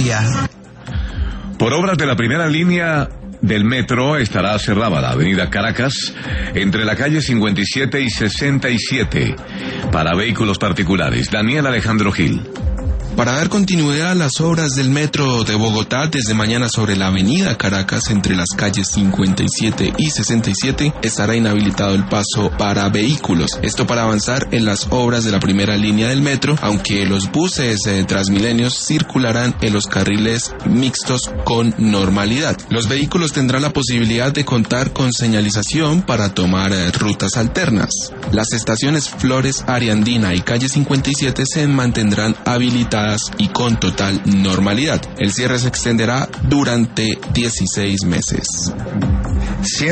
día. Por obras de la primera línea del metro estará cerrada la avenida Caracas entre la calle 57 y 67 para vehículos particulares. Daniel Alejandro Gil. Para dar continuidad a las obras del metro de Bogotá, desde mañana sobre la avenida Caracas entre las calles 57 y 67 estará inhabilitado el paso para vehículos. Esto para avanzar en las obras de la primera línea del metro, aunque los buses Transmilenios circularán en los carriles mixtos con normalidad. Los vehículos tendrán la posibilidad de contar con señalización para tomar rutas alternas. Las estaciones Flores, Ariandina y calle 57 se mantendrán habilitadas y con total normalidad. El cierre se extenderá durante 16 meses.